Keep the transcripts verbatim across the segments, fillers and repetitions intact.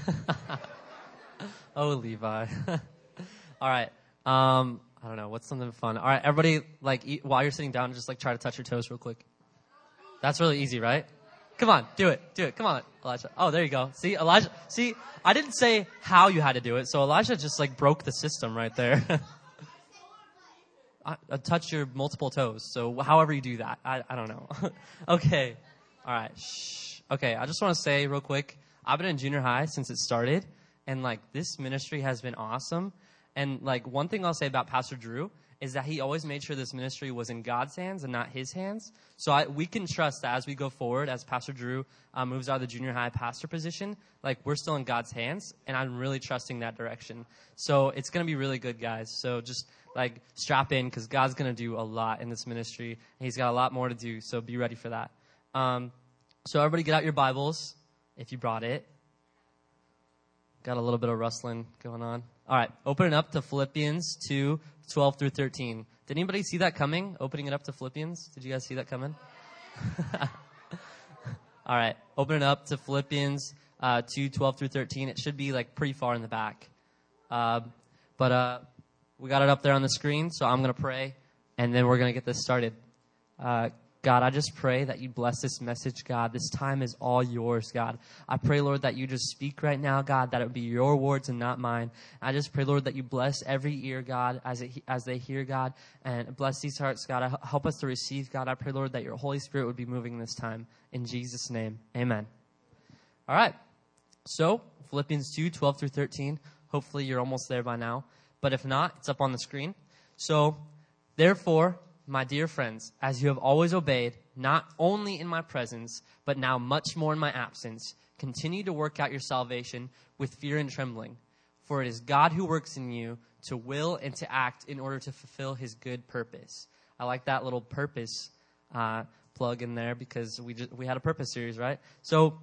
Oh, Levi. All right. Um, I don't know. What's something fun? All right, everybody, like, eat, while you're sitting down, just, like, try to touch your toes real quick. That's really easy, right? Come on, do it. Do it. Come on, Elijah. Oh, there you go. See, Elijah. See, I didn't say how you had to do it, so Elijah just, like, broke the system right there. I, I touch your multiple toes, so however you do that. I, I don't know. Okay. All right. Shh. Okay, I just want to say real quick, I've been in junior high since it started, and, like, this ministry has been awesome. And, like, one thing I'll say about Pastor Drew is that he always made sure this ministry was in God's hands and not his hands. So I, we can trust that as we go forward, as Pastor Drew uh, moves out of the junior high pastor position, like, we're still in God's hands, and I'm really trusting that direction. So it's going to be really good, guys. So just, like, strap in, because God's going to do a lot in this ministry, and he's got a lot more to do, so be ready for that. Um, so everybody get out your Bibles, if you brought it. Got a little bit of rustling going on. All right, open it up to Philippians two, twelve through thirteen. Did anybody see that coming? Opening it up to Philippians? Did you guys see that coming? All right, open it up to Philippians uh, two, twelve through thirteen. It should be, like, pretty far in the back. Uh, but uh, we got it up there on the screen, so I'm going to pray, and then we're going to get this started. Uh, God, I just pray that you bless this message, God. This time is all yours, God. I pray, Lord, that you just speak right now, God, that it would be your words and not mine. I just pray, Lord, that you bless every ear, God, as it, as they hear, God, and bless these hearts, God. I, help us to receive, God. I pray, Lord, that your Holy Spirit would be moving this time. In Jesus' name, amen. All right. So, Philippians two, twelve through thirteen. Hopefully, you're almost there by now. But if not, it's up on the screen. So, therefore, my dear friends, as you have always obeyed, not only in my presence, but now much more in my absence, continue to work out your salvation with fear and trembling. For it is God who works in you to will and to act in order to fulfill his good purpose. I like that little purpose uh, plug in there, because we just, we had a purpose series, right? So,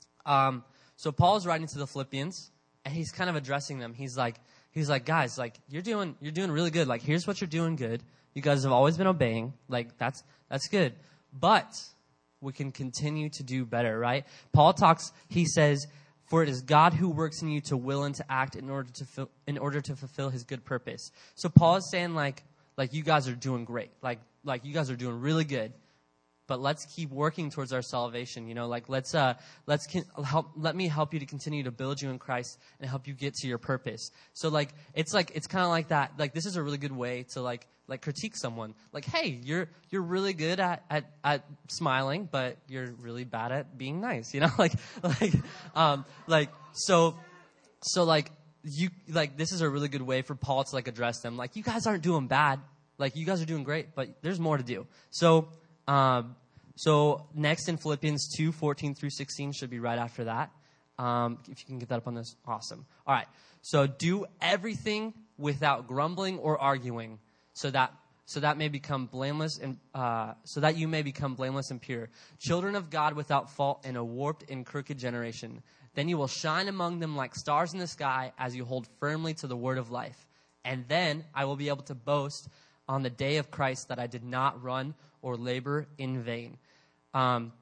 um, so Paul's writing to the Philippians, and he's kind of addressing them. He's like, he's like, guys, like, you're doing, you're doing really good. Like, here's what you're doing good. You guys have always been obeying. Like, that's that's good. But we can continue to do better, right? Paul talks, he says, for it is God who works in you to will and to act in order to fil- in order to fulfill his good purpose. So Paul is saying, like, like you guys are doing great. Like, like you guys are doing really good. But let's keep working towards our salvation, you know, like let's uh, let's con- help. Let me help you to continue to build you in Christ and help you get to your purpose. So like it's like it's kind of like that. Like this is a really good way to like like critique someone. Like, hey, you're you're really good at, at, at smiling, but you're really bad at being nice. You know, like like um like so so like you like this is a really good way for Paul to like address them. Like, you guys aren't doing bad. Like, you guys are doing great, but there's more to do. So. Um, so next in Philippians two, fourteen through sixteen should be right after that. Um, if you can get that up on this, awesome. All right. So do everything without grumbling or arguing, so that so that may become blameless and uh, so that you may become blameless and pure, children of God without fault in a warped and crooked generation. Then you will shine among them like stars in the sky as you hold firmly to the word of life. And then I will be able to boast on the day of Christ that I did not run or labor in vain. Um,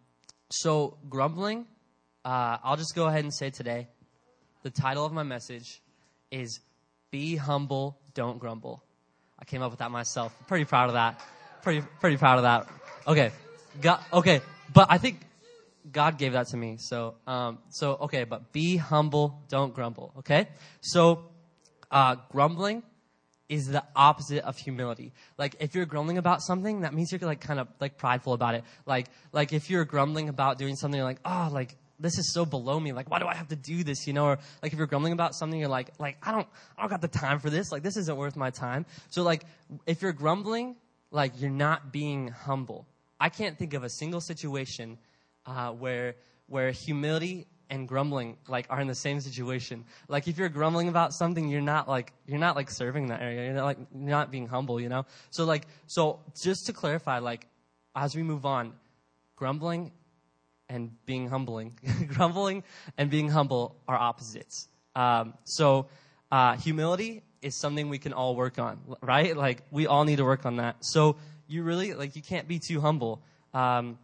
so grumbling, uh, I'll just go ahead and say today, the title of my message is Be Humble, Don't Grumble. I came up with that myself. I'm pretty proud of that. Pretty, pretty proud of that. Okay. God, okay. But I think God gave that to me. So, um, so, okay, but be humble, don't grumble. Okay. So, uh, grumbling is the opposite of humility. Like, if you're grumbling about something, that means you're like kind of like prideful about it. Like, like if you're grumbling about doing something, you're like, oh, like this is so below me. Like, why do I have to do this? You know, or like if you're grumbling about something, you're like, like I don't, I don't got the time for this. Like, this isn't worth my time. So, like, if you're grumbling, like you're not being humble. I can't think of a single situation uh, where where humility and grumbling like are in the same situation. Like, if you're grumbling about something, you're not like you're not like serving that area. You're not like you're not being humble, you know. So like so just to clarify, like as we move on, grumbling and being humbling, grumbling and being humble are opposites. Um, so uh, humility is something we can all work on, right? Like we all need to work on that. So you really like you can't be too humble. Um,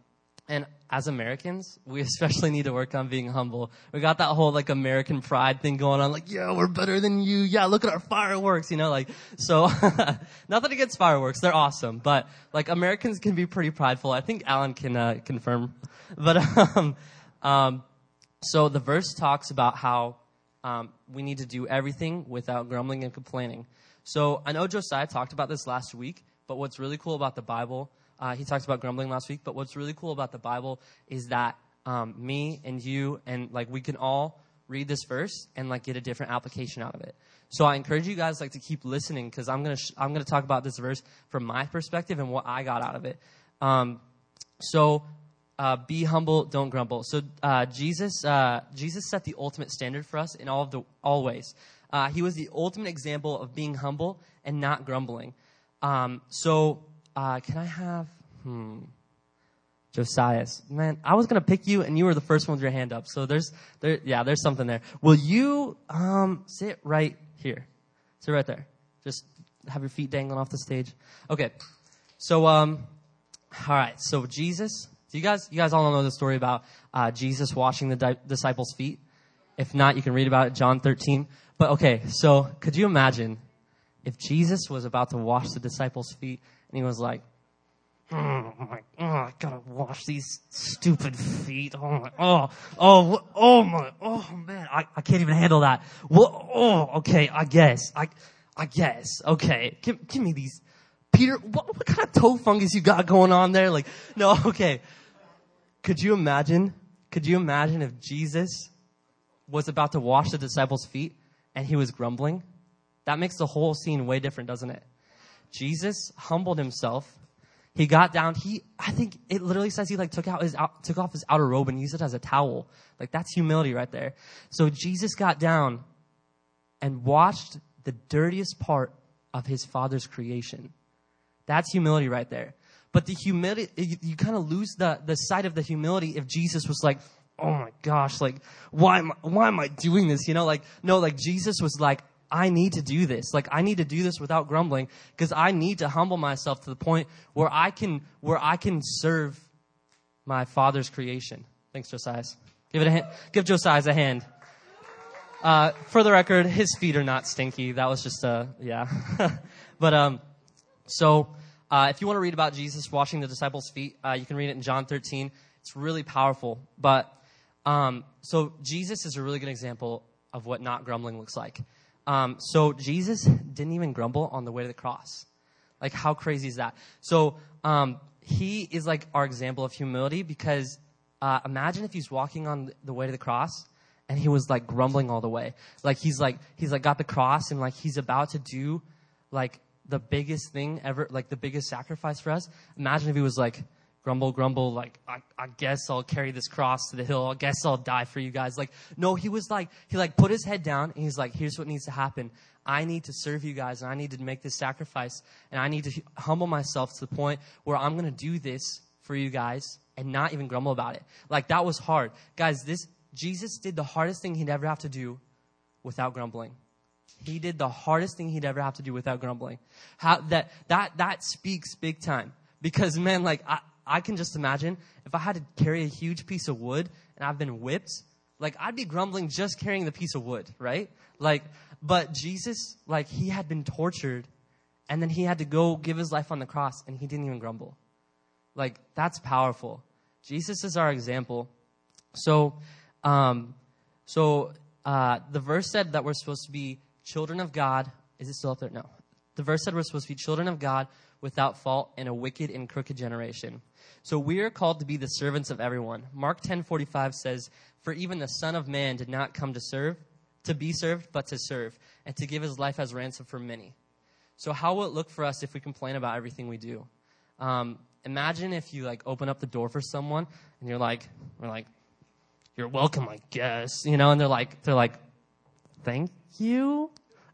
And as Americans, we especially need to work on being humble. We got that whole like American pride thing going on. Like, yeah, we're better than you. Yeah, look at our fireworks, you know, like, so nothing against fireworks. They're awesome. But like Americans can be pretty prideful. I think Alan can uh, confirm. But, um, um, so the verse talks about how, um, we need to do everything without grumbling and complaining. So I know Josiah talked about this last week, but what's really cool about the Bible, Uh, he talked about grumbling last week, but what's really cool about the Bible is that um, me and you and like we can all read this verse and like get a different application out of it. So I encourage you guys like to keep listening because I'm gonna sh- I'm gonna talk about this verse from my perspective and what I got out of it. Um, so uh, be humble, don't grumble. So uh, Jesus uh, Jesus set the ultimate standard for us in all of the all ways. Uh, he was the ultimate example of being humble and not grumbling. Um, so. Uh, can I have, hmm, Josias? Man, I was going to pick you, and you were the first one with your hand up. So there's, there, yeah, there's something there. Will you um, sit right here? Sit right there. Just have your feet dangling off the stage. Okay. So, um, all right. So Jesus, do you guys, you guys all know the story about uh, Jesus washing the di- disciples' feet? If not, you can read about it, John thirteen. But okay, so could you imagine if Jesus was about to wash the disciples' feet? And he was like, oh, my, oh, I gotta wash these stupid feet. Oh, my, oh, oh, oh, my, oh, man, I, I can't even handle that. Well, oh, okay, I guess, I, I guess, okay, give, give me these. Peter, what, what kind of toe fungus you got going on there? Like, no, okay. Could you imagine, could you imagine if Jesus was about to wash the disciples' feet and he was grumbling? That makes the whole scene way different, doesn't it? Jesus humbled himself. He got down. He, I think it literally says he like took out his, out, took off his outer robe and used it as a towel. Like that's humility right there. So Jesus got down and washed the dirtiest part of his Father's creation. That's humility right there. But the humility, you, you kind of lose the, the sight of the humility if Jesus was like, oh my gosh, like, why am I, why am I doing this? You know, like, no, like Jesus was like, I need to do this. Like, I need to do this without grumbling because I need to humble myself to the point where I can, where I can serve my Father's creation. Thanks, Josiah. Give it a hand. Give Josiah a hand. Uh, for the record, his feet are not stinky. That was just a, yeah. But, um, so, uh, if you want to read about Jesus washing the disciples' feet, uh, you can read it in John thirteen. It's really powerful. But, um, so Jesus is a really good example of what not grumbling looks like. Um, so Jesus didn't even grumble on the way to the cross. Like, how crazy is that? So, um, he is like our example of humility because, uh, imagine if he's walking on the way to the cross and he was like grumbling all the way. Like, he's like, he's like got the cross and like he's about to do like the biggest thing ever, like the biggest sacrifice for us. Imagine if he was like, grumble, grumble, like, I, I guess I'll carry this cross to the hill. I guess I'll die for you guys. Like, no, he was like, he like put his head down and he's like, here's what needs to happen. I need to serve you guys and I need to make this sacrifice and I need to humble myself to the point where I'm going to do this for you guys and not even grumble about it. Like, that was hard. Guys, this, Jesus did the hardest thing he'd ever have to do without grumbling. He did the hardest thing he'd ever have to do without grumbling. How that, that, that speaks big time because, man, like, I, I can just imagine if I had to carry a huge piece of wood and I've been whipped, like I'd be grumbling just carrying the piece of wood, right? Like, but Jesus, like he had been tortured and then he had to go give his life on the cross and he didn't even grumble. Like, that's powerful. Jesus is our example. So, um, so, uh, the verse said that we're supposed to be children of God. Is it still up there? No. The verse said we're supposed to be children of God without fault in a wicked and crooked generation. So we are called to be the servants of everyone. Mark ten forty-five says, for even the Son of Man did not come to serve, to be served, but to serve, and to give his life as ransom for many. So how will it look for us if we complain about everything we do? Um, imagine if you like open up the door for someone and you're like, we're like, you're welcome, I guess, you know, and they're like, they're like, thank you.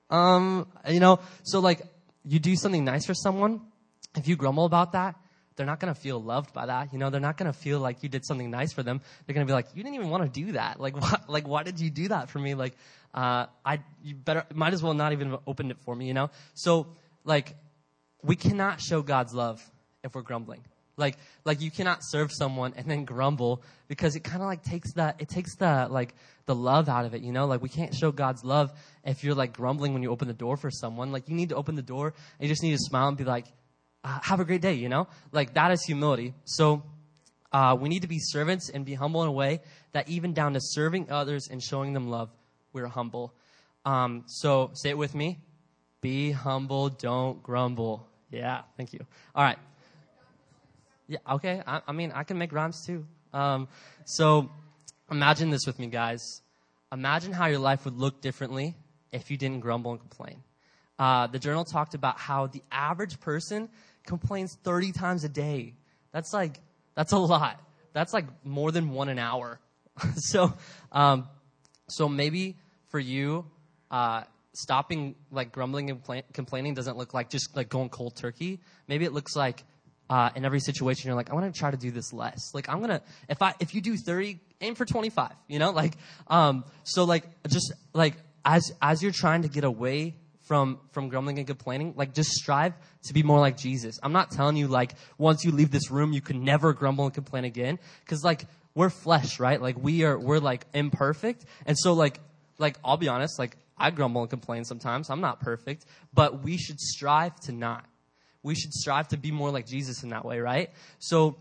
Um, you know, so like you do something nice for someone. If you grumble about that, they're not going to feel loved by that. You know, they're not going to feel like you did something nice for them. They're going to be like, you didn't even want to do that. Like, why, like, why did you do that for me? Like, uh, I, you better, might as well not even open it for me, you know? So, like, we cannot show God's love if we're grumbling. Like, like you cannot serve someone and then grumble, because it kind of like takes that, it takes the, like, the love out of it, you know? Like, we can't show God's love if you're like grumbling when you open the door for someone. Like, you need to open the door and you just need to smile and be like, uh, have a great day, you know? Like, that is humility. So, uh, we need to be servants and be humble in a way that even down to serving others and showing them love, we're humble. Um, so say it with me. Be humble, don't grumble. Yeah, thank you. All right. Yeah, okay. I, I mean, I can make rhymes too. Um, so imagine this with me, guys. Imagine how your life would look differently if you didn't grumble and complain. Uh, the journal talked about how the average person complains thirty times a day. That's like, that's a lot. That's like more than one an hour. so, um, so maybe for you, uh, stopping like grumbling and compla- complaining doesn't look like just like going cold turkey. Maybe it looks like, Uh, in every situation, you're like, I'm going to try to do this less. Like, I'm going to, if I, if you do thirty, aim for twenty-five, you know, like, um, so like, just like, as, as you're trying to get away from, from grumbling and complaining, like, just strive to be more like Jesus. I'm not telling you, like, once you leave this room, you can never grumble and complain again. Cause like, we're flesh, right? Like, we are, we're like imperfect. And so like, like, I'll be honest, like, I grumble and complain sometimes. I'm not perfect, but we should strive to not. We should strive to be more like Jesus in that way, right? So,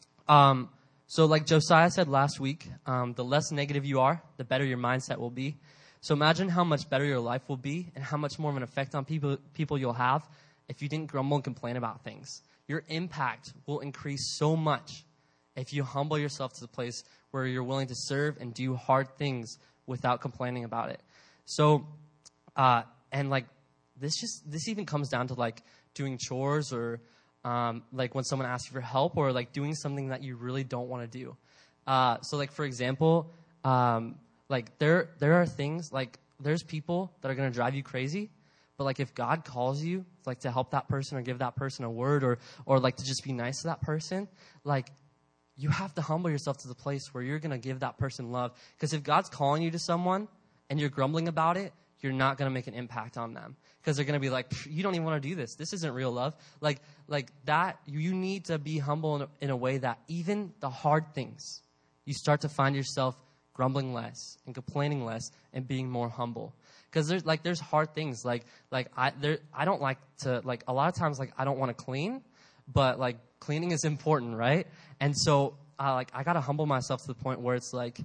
um, so like Josiah said last week, um, the less negative you are, the better your mindset will be. So imagine how much better your life will be and how much more of an effect on people people you'll have if you didn't grumble and complain about things. Your impact will increase so much if you humble yourself to the place where you're willing to serve and do hard things without complaining about it. So, uh, and like this just this even comes down to like doing chores or um, like when someone asks you for help or like doing something that you really don't want to do. Uh, so like, for example, um, like there, there are things like there's people that are going to drive you crazy. But like if God calls you like to help that person or give that person a word or, or like to just be nice to that person, like you have to humble yourself to the place where you're going to give that person love. Because if God's calling you to someone and you're grumbling about it, you're not going to make an impact on them. Because they're going to be like, you don't even want to do this. This isn't real love. Like, like that, you need to be humble in a, in a way that even the hard things, you start to find yourself grumbling less and complaining less and being more humble. Because there's like, there's hard things. Like, like I, there, I don't like to, like a lot of times, like I don't want to clean, but like cleaning is important, right? And so, uh, like, I got to humble myself to the point where it's like,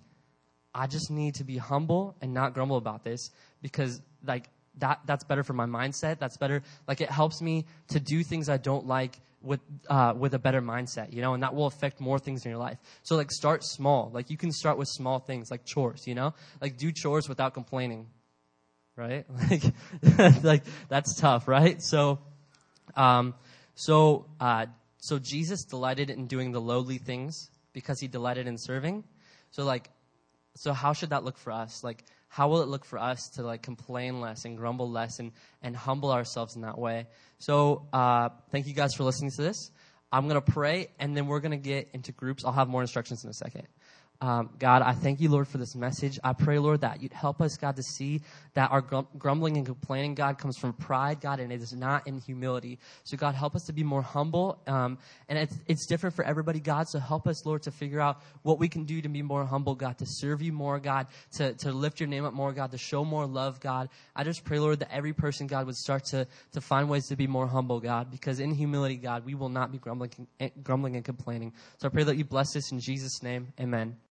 I just need to be humble and not grumble about this because like that that's better for my mindset. That's better. Like it helps me to do things I don't like with uh, with a better mindset, you know, and that will affect more things in your life. So like start small. Like you can start with small things like chores, you know, like do chores without complaining, right? Like, like that's tough, right? So, um, so, uh, so Jesus delighted in doing the lowly things because he delighted in serving. So like, So how should that look for us? Like, how will it look for us to like complain less and grumble less and, and humble ourselves in that way? So uh, thank you guys for listening to this. I'm going to pray, and then we're going to get into groups. I'll have more instructions in a second. Um, God, I thank you, Lord, for this message. I pray, Lord, that you'd help us, God, to see that our grum- grumbling and complaining, God, comes from pride, God, and it is not in humility. So, God, help us to be more humble. Um, and it's, it's different for everybody, God. So help us, Lord, to figure out what we can do to be more humble, God, to serve you more, God, to, to lift your name up more, God, to show more love, God. I just pray, Lord, that every person, God, would start to, to find ways to be more humble, God, because in humility, God, we will not be grumbling, grumbling and complaining. So I pray that you bless this in Jesus' name. Amen.